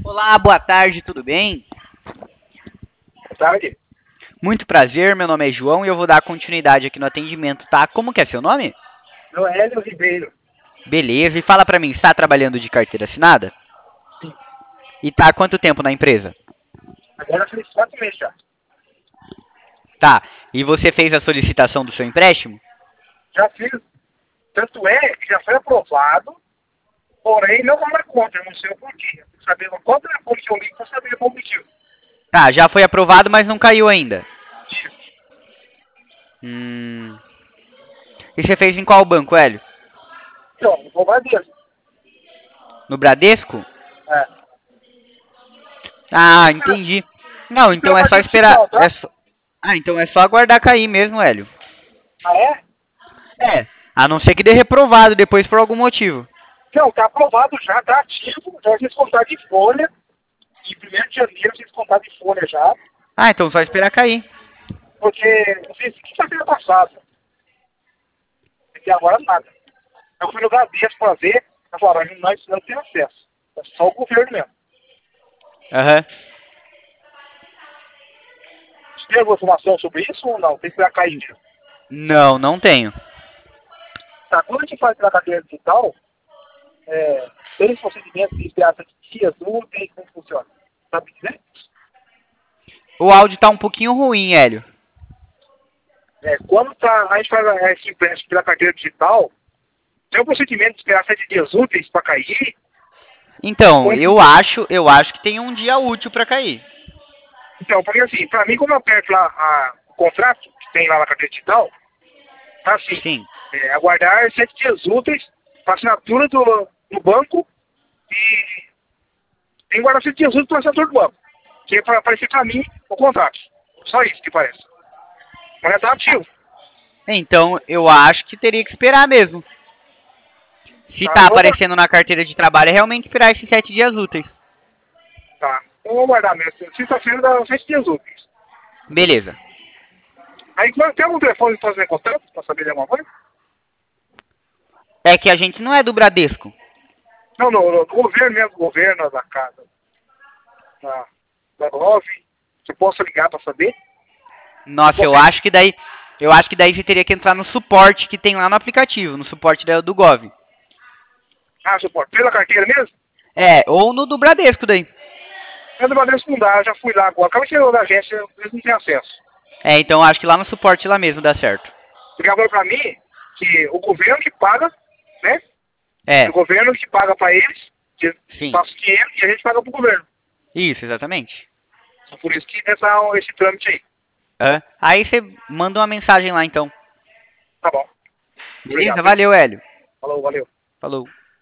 Olá, boa tarde, tudo bem? Boa tarde. Muito prazer, meu nome é João e eu vou dar continuidade aqui no atendimento, tá? Como que é seu nome? Noélio Ribeiro. Beleza, e fala pra mim, está trabalhando de carteira assinada? Sim. E tá há quanto tempo na empresa? Agora fez 4 meses já. Tá, e você fez a solicitação do seu empréstimo? Já fiz. Tanto é que já foi aprovado, porém não vai na conta. Eu não sei o porquê. Eu tenho que saber qual telefone que eu ligo para saber o motivo. Tá, já foi aprovado, mas não caiu ainda. Isso. Hum... E você fez em qual banco, Hélio? Então, eu vou mais mesmo. No Bradesco? É. Ah, E pela, entendi. Não, e pela então é só carteira esperar. digital, tá? Ah, então é só aguardar cair mesmo, Hélio. Ah, é? É, a não ser que dê reprovado depois por algum motivo. Não, tá aprovado já, tá ativo. Já fiz contar de folha. Em 1º de janeiro fiz contar de folha já. Ah, então só esperar cair. Porque eu fiz quinta-feira passada. Até agora nada. Eu fui no Bradesco para ver. Eu falei, nós não temos acesso. É só o governo mesmo. Aham. Você tem alguma informação sobre isso ou não? Tem que esperar cair mesmo. Não, não tenho. Tá, quando a gente faz pela cadeia digital, tem esse procedimento de esperar 7 dias, úteis, como funciona? Sabe dizer? O áudio tá um pouquinho ruim, Hélio. Quando a gente faz esse empréstimo pela carteira digital, tem um procedimento de esperar 7 dias úteis para cair. Então, Como, eu acho que tem um dia útil pra cair. então, porque assim, para mim, como eu aperto lá o contrato que tem lá na carteira digital, tá assim, Sim. aguardar 7 dias úteis para assinatura do banco e tem que guardar 7 dias úteis para assinatura do banco. Que é para aparecer para mim o contrato. Só isso que parece. Mas tá ativo. Então, eu acho que teria que esperar mesmo. Se Tá, tá então, aparecendo na carteira de trabalho, é realmente esperar esses 7 dias úteis. tá. Então vamos guardar mesmo. Sexta-feira dá 7 dias úteis. Beleza. Aí tem algum telefone para fazer contato? Para saber de alguma coisa? É que a gente não é do Bradesco. Não, no governo mesmo, governo da casa. Da Gov. Se eu posso ligar para saber? Eu Nossa, posso eu ir. acho que daí, você teria que entrar no suporte que tem lá no aplicativo, no suporte do Gov. Ah, suporte. Pela carteira mesmo? É, ou no do Bradesco daí. Eu do Bradesco não dá, eu já fui lá agora. Acaba que eu da agência, eles não têm acesso. É, então acho que lá no suporte lá mesmo dá certo. Ligaram para mim que o governo que paga, né? O É, governo que paga para eles, que sim. passa o dinheiro e a gente paga pro governo. Isso, exatamente. Então, por isso que esse trâmite aí. Hã? Aí você manda uma mensagem lá então. Tá bom. Beleza? Obrigado, viu? Valeu, Hélio. Falou, valeu. Falou.